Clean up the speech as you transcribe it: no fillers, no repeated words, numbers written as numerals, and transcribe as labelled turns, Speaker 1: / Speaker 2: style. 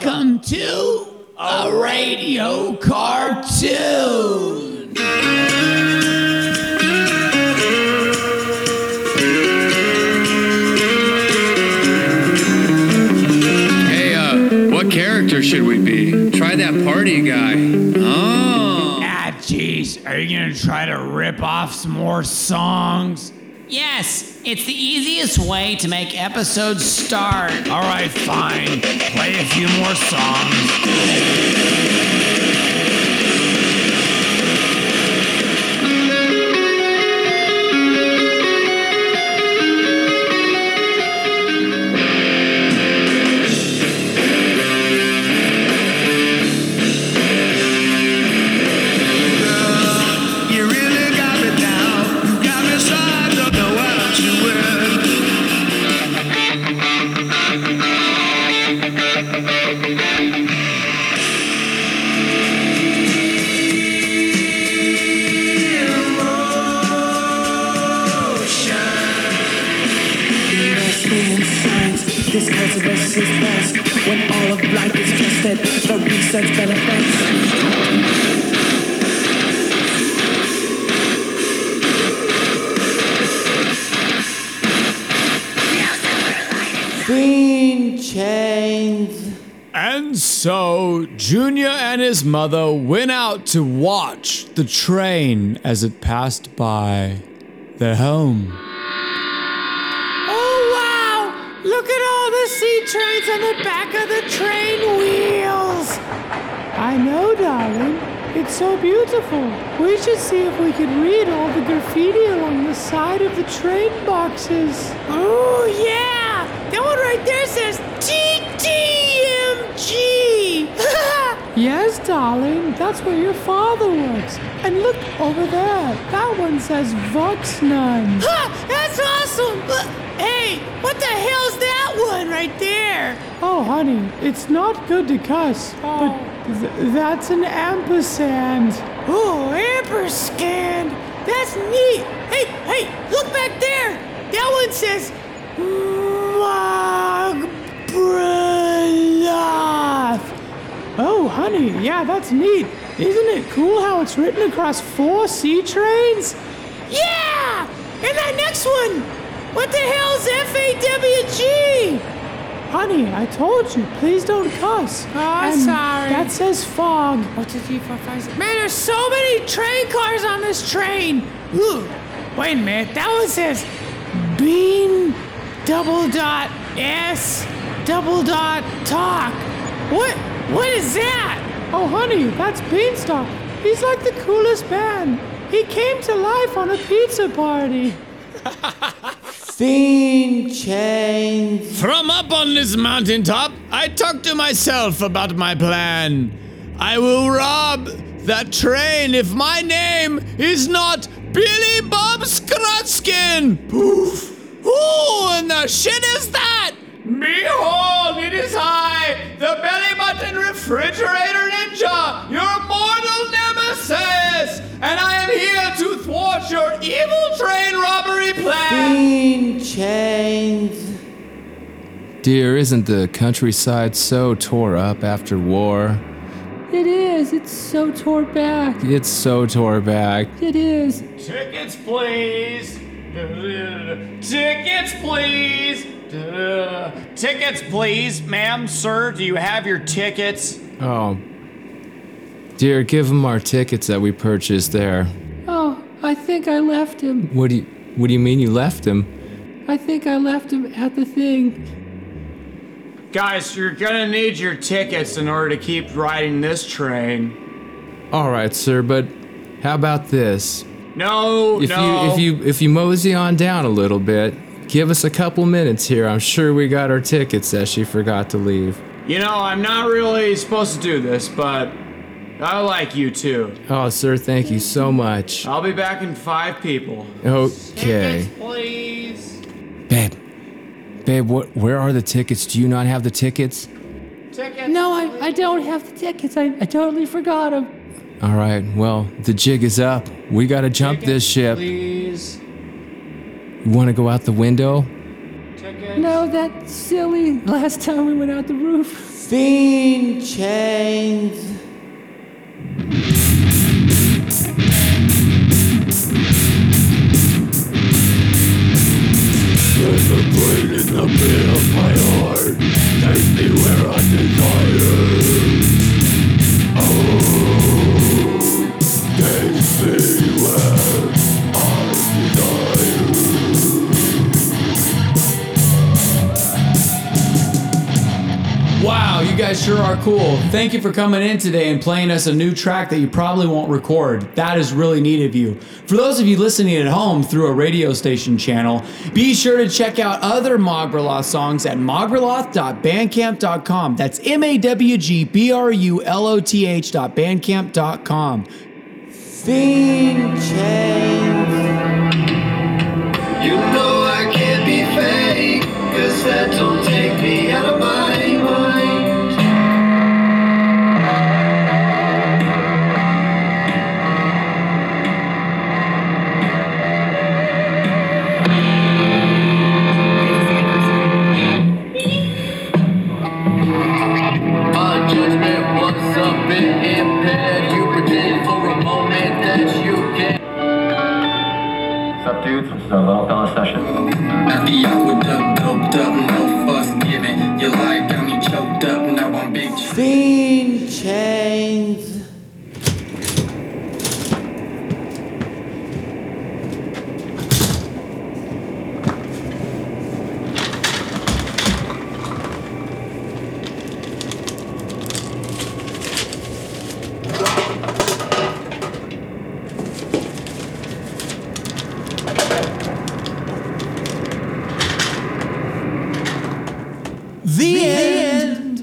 Speaker 1: Welcome to a radio cartoon.
Speaker 2: Hey, what character should we be? Try that party guy. Oh.
Speaker 1: Ah, jeez. Are you gonna try to rip off some more songs?
Speaker 3: Yes, it's the easiest way to make episodes start.
Speaker 1: All right, fine. Play a few more songs.
Speaker 4: This kind of rest is best when all of life is tested. The research benefits.
Speaker 5: Green chains.
Speaker 6: And so, Junior and his mother went out to watch the train as it passed by their home.
Speaker 7: Oh, wow! Look at all the sea trains on the back of the train wheels! I know, darling. It's so beautiful. We should see if we can read all the graffiti along the side of the train boxes. Oh, yeah! That one right there says TTMG! Yes, darling. That's where your father works. And look over there. That one says Voxnun. Ha! That's awesome! Hey, what the hell's that one right there? Oh, honey, it's not good to cuss, but that's an ampersand. Oh, ampersand! That's neat! Hey, look back there! That one says Magbraloth. Oh, honey, yeah, that's neat. Isn't it cool how it's written across 4 sea trains? Yeah! And that next one! What the hell's FAWG? Honey, I told you, please don't cuss. Oh, sorry. That says fog. 1, 2, 3, 4, 5, 6. Man, there's so many train cars on this train. Ooh, wait a minute. That one says Bean .S .talk. What is that? Oh, honey, that's Beanstalk. He's like the coolest band. He came to life on a pizza party.
Speaker 5: Fiend chains.
Speaker 6: From up on this mountaintop, I talked to myself about my plan. I will rob that train if my name is not Billy Bob Skrutskin. Poof. Who in the shit is that? Behold, it is I, the belly button refrigerator ninja, your mortal nemesis, and I am here to thwart your evil train robbery plan.
Speaker 5: Fiend chains.
Speaker 8: Dear, isn't the countryside so tore up after war?
Speaker 7: It is. It's so tore back.
Speaker 8: It's so tore back.
Speaker 7: It is.
Speaker 6: Tickets, please. Tickets, please. Tickets, please. Ma'am, sir, do you have your tickets?
Speaker 8: Oh. Dear, give him our tickets that we purchased there.
Speaker 7: Oh, I think I left him.
Speaker 8: What do you mean you left him?
Speaker 7: I think I left him at the thing.
Speaker 6: Guys, you're gonna need your tickets in order to keep riding this train.
Speaker 8: All right, sir, but how about this?
Speaker 6: No.
Speaker 8: If you mosey on down a little bit, give us a couple minutes here. I'm sure we got our tickets that she forgot to leave.
Speaker 6: You know, I'm not really supposed to do this, but I like you too.
Speaker 8: Oh, sir, thank you so much.
Speaker 6: I'll be back in 5 people.
Speaker 8: Okay.
Speaker 6: Tickets, please.
Speaker 8: Babe, where are the tickets? Do you not have the tickets?
Speaker 6: Tickets.
Speaker 7: No, I don't have the tickets. I totally forgot them.
Speaker 8: All right, well, the jig is up. We gotta jump
Speaker 6: Tickets,
Speaker 8: this ship.
Speaker 6: Please.
Speaker 8: You wanna go out the window?
Speaker 6: Tickets.
Speaker 7: No, that's silly. Last time we went out the roof.
Speaker 5: Fiend chains.
Speaker 1: There's a pain in the pit of my heart. Take me where I desire. Oh, take me where I desire.
Speaker 9: Wow, you guys sure are cool. Thank you for coming in today and playing us a new track that you probably won't record. That is really neat of you. For those of you listening at home through a radio station channel, be sure to check out other Mogroloth songs at mogroloth.bandcamp.com. That's MAWGBRULOTH.bandcamp.com.
Speaker 5: Fiend chains.
Speaker 2: You know I can't be fake, 'cause that don't take me out of my mind. My judgment was a bit impaired. You pretend for a moment that you can.
Speaker 10: What's up, dudes? This is our Little Fella session.
Speaker 2: At the aqueduct, doped up, no fuss given. You like